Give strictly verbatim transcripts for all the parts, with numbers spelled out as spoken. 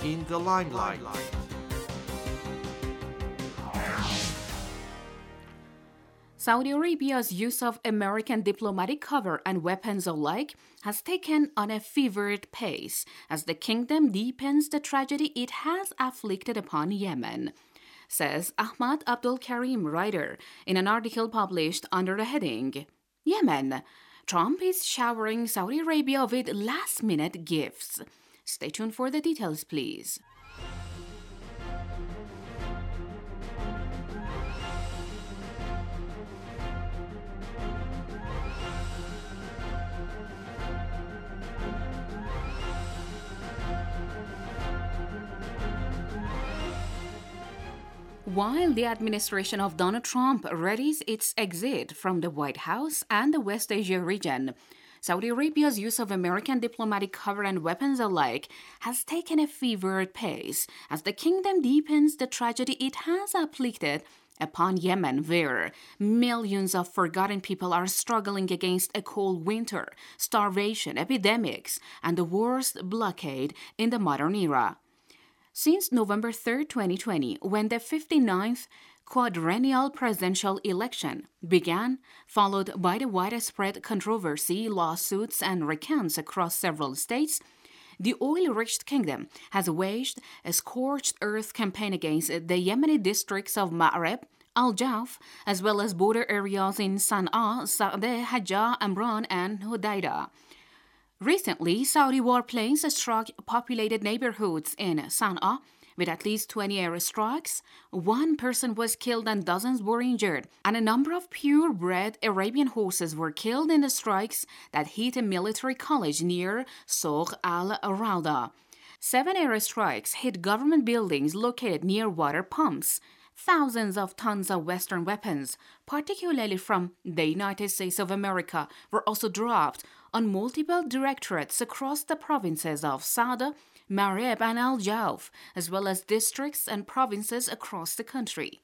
in the limelight. Saudi Arabia's use of American diplomatic cover and weapons alike has taken on a fevered pace as the kingdom deepens the tragedy it has afflicted upon Yemen, says Ahmad Abdul Karim, writer, in an article published under the heading, Yemen, Trump is showering Saudi Arabia with last-minute gifts. Stay tuned for the details, please. While the administration of Donald Trump readies its exit from the White House and the West Asia region, Saudi Arabia's use of American diplomatic cover and weapons alike has taken a fevered pace as the kingdom deepens the tragedy it has afflicted upon Yemen, where millions of forgotten people are struggling against a cold winter, starvation, epidemics, and the worst blockade in the modern era. Since November third, twenty twenty, when the fifty-ninth quadrennial presidential election began, followed by the widespread controversy, lawsuits, and recounts across several states, the oil-rich kingdom has waged a scorched earth campaign against the Yemeni districts of Ma'rib, Al-Jauf, as well as border areas in Sana'a, Sa'deh, Hajjah, Amran, and Hodeidah. Recently, Saudi warplanes struck populated neighborhoods in Sana'a with at least twenty airstrikes. One person was killed and dozens were injured, and a number of purebred Arabian horses were killed in the strikes that hit a military college near Souq al-Rauda. Seven airstrikes hit government buildings located near water pumps. Thousands of tons of Western weapons, particularly from the United States of America, were also dropped on multiple directorates across the provinces of Sa'da, Ma'rib, and Al-Jauf, as well as districts and provinces across the country.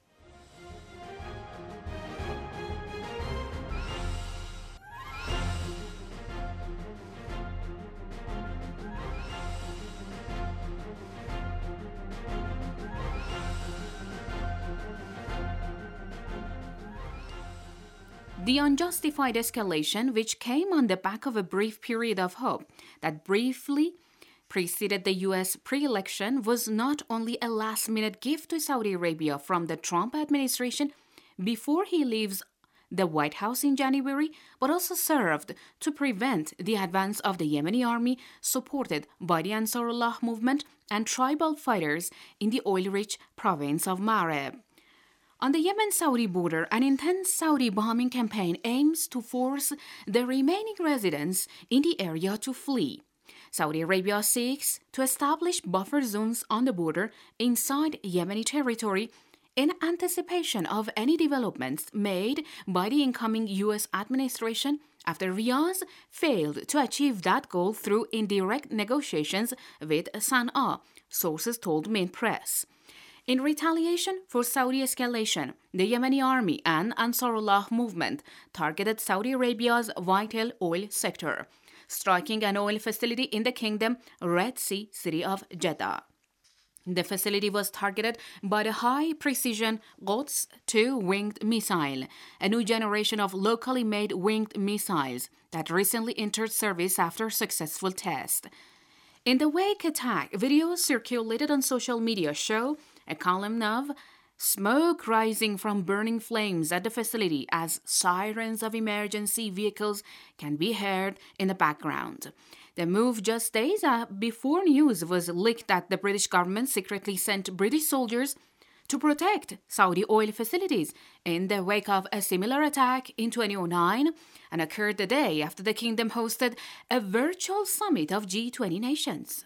The unjustified escalation, which came on the back of a brief period of hope that briefly preceded the U S pre-election, was not only a last-minute gift to Saudi Arabia from the Trump administration before he leaves the White House in January, but also served to prevent the advance of the Yemeni army supported by the Ansarullah movement and tribal fighters in the oil-rich province of Ma'rib. On the Yemen-Saudi border, an intense Saudi bombing campaign aims to force the remaining residents in the area to flee. Saudi Arabia seeks to establish buffer zones on the border inside Yemeni territory in anticipation of any developments made by the incoming U S administration after Riyadh failed to achieve that goal through indirect negotiations with Sana'a, sources told Minpress. In retaliation for Saudi escalation, the Yemeni army and Ansarullah movement targeted Saudi Arabia's vital oil sector, striking an oil facility in the kingdom Red Sea city of Jeddah. The facility was targeted by the high-precision Quds two winged missile, a new generation of locally made winged missiles that recently entered service after successful tests. In the wake attack, videos circulated on social media show a column of smoke rising from burning flames at the facility as sirens of emergency vehicles can be heard in the background. The move just days before news was leaked that the British government secretly sent British soldiers to protect Saudi oil facilities in the wake of a similar attack in twenty oh nine and occurred the day after the kingdom hosted a virtual summit of G twenty nations.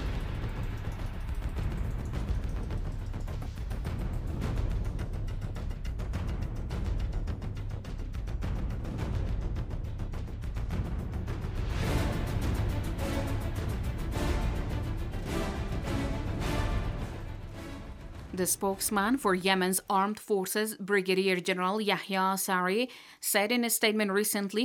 The spokesman for Yemen's armed forces, Brigadier General Yahya Saree, said in a statement recently,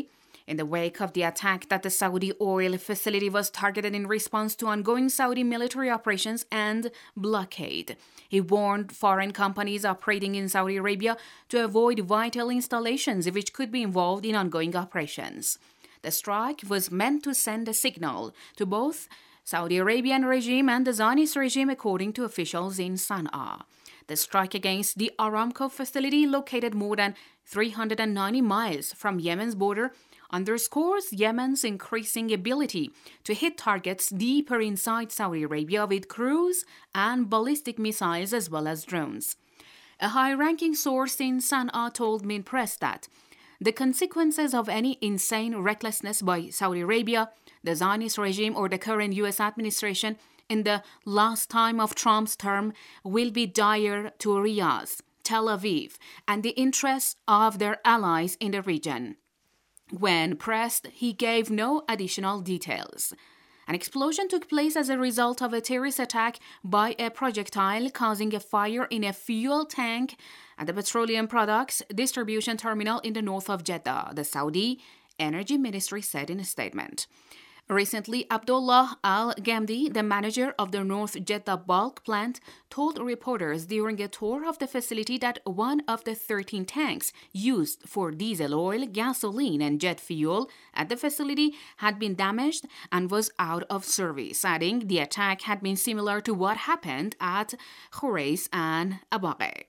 In the wake of the attack that the Saudi oil facility was targeted in response to ongoing Saudi military operations and blockade. He warned foreign companies operating in Saudi Arabia to avoid vital installations which could be involved in ongoing operations. The strike was meant to send a signal to both Saudi Arabian regime and the Zionist regime, according to officials in Sana'a. The strike against the Aramco facility, located more than three hundred ninety miles from Yemen's border, underscores Yemen's increasing ability to hit targets deeper inside Saudi Arabia with cruise and ballistic missiles as well as drones. A high-ranking source in Sana'a told Min Press that the consequences of any insane recklessness by Saudi Arabia, the Zionist regime, or the current U S administration in the last time of Trump's term will be dire to Riyadh, Tel Aviv, and the interests of their allies in the region. When pressed, he gave no additional details. An explosion took place as a result of a terrorist attack by a projectile, causing a fire in a fuel tank at the petroleum products distribution terminal in the north of Jeddah, the Saudi Energy Ministry said in a statement. Recently, Abdullah Al-Ghamdi, the manager of the North Jeddah bulk plant, told reporters during a tour of the facility that one of the thirteen tanks used for diesel oil, gasoline, and jet fuel at the facility had been damaged and was out of service, adding the attack had been similar to what happened at Khurais and Abaqir.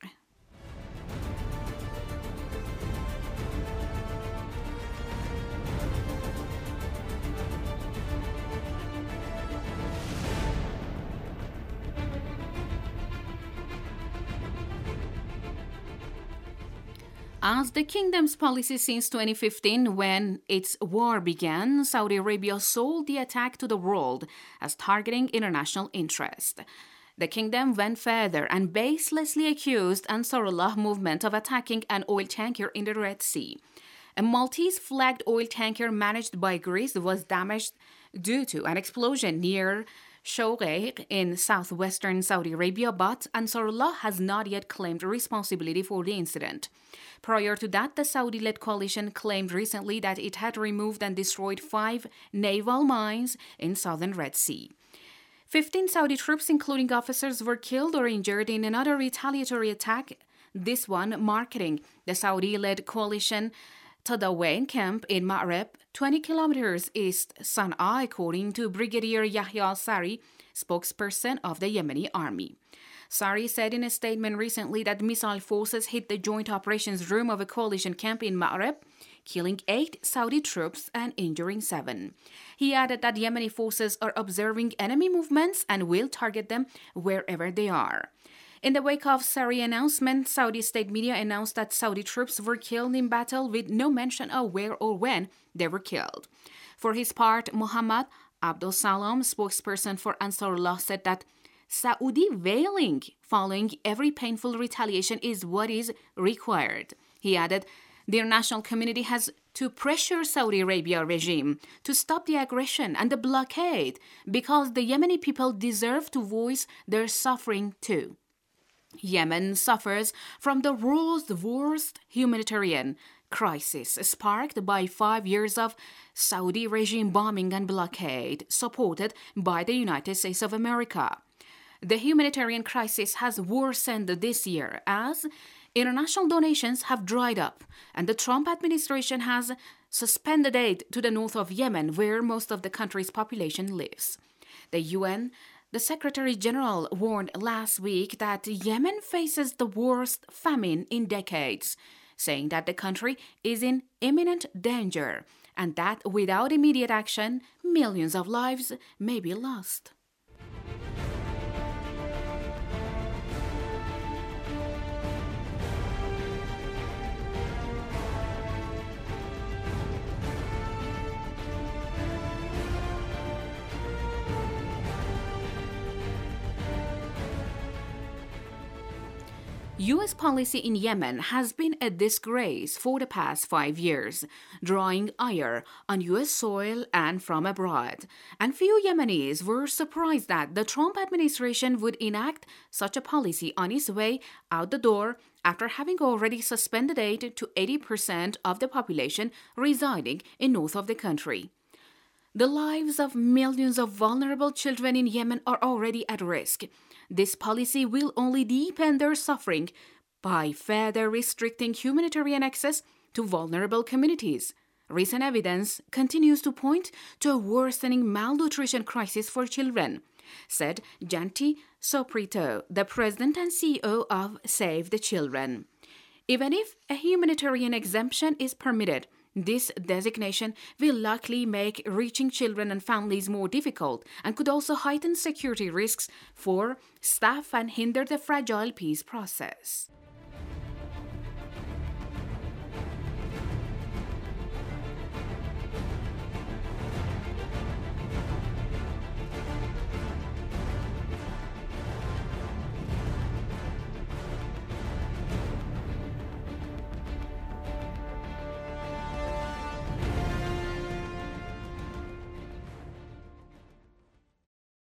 As the kingdom's policy since twenty fifteen, when its war began, Saudi Arabia sold the attack to the world as targeting international interest. The kingdom went further and baselessly accused Ansarullah movement of attacking an oil tanker in the Red Sea. A Maltese-flagged oil tanker managed by Greece was damaged due to an explosion near Shouqaiq in southwestern Saudi Arabia, but Ansarullah has not yet claimed responsibility for the incident. Prior to that, the Saudi-led coalition claimed recently that it had removed and destroyed five naval mines in southern Red Sea. Fifteen Saudi troops, including officers, were killed or injured in another retaliatory attack, this one marking the Saudi-led coalition Tadawain camp in Ma'rib, twenty kilometers east Sana'a, according to Brigadier Yahya al-Sari, spokesperson of the Yemeni army. Sari said in a statement recently that missile forces hit the joint operations room of a coalition camp in Ma'rib, killing eight Saudi troops and injuring seven. He added that Yemeni forces are observing enemy movements and will target them wherever they are. In the wake of Sari's announcement, Saudi state media announced that Saudi troops were killed in battle with no mention of where or when they were killed. For his part, Muhammad Abdul Salam, spokesperson for Ansarullah, said that Saudi veiling following every painful retaliation is what is required. He added, the international community has to pressure Saudi Arabia regime to stop the aggression and the blockade because the Yemeni people deserve to voice their suffering too. Yemen suffers from the world's worst humanitarian crisis, sparked by five years of Saudi regime bombing and blockade, supported by the United States of America. The humanitarian crisis has worsened this year as international donations have dried up, and the Trump administration has suspended aid to the north of Yemen, where most of the country's population lives. The U N The Secretary General warned last week that Yemen faces the worst famine in decades, saying that the country is in imminent danger and that without immediate action, millions of lives may be lost. U S policy in Yemen has been a disgrace for the past five years, drawing ire on U S soil and from abroad. And few Yemenis were surprised that the Trump administration would enact such a policy on its way out the door after having already suspended aid to eighty percent of the population residing in north of the country. The lives of millions of vulnerable children in Yemen are already at risk. This policy will only deepen their suffering by further restricting humanitarian access to vulnerable communities. Recent evidence continues to point to a worsening malnutrition crisis for children, said Janti Soprito, the president and C E O of Save the Children. Even if a humanitarian exemption is permitted, this designation will likely make reaching children and families more difficult and could also heighten security risks for staff and hinder the fragile peace process.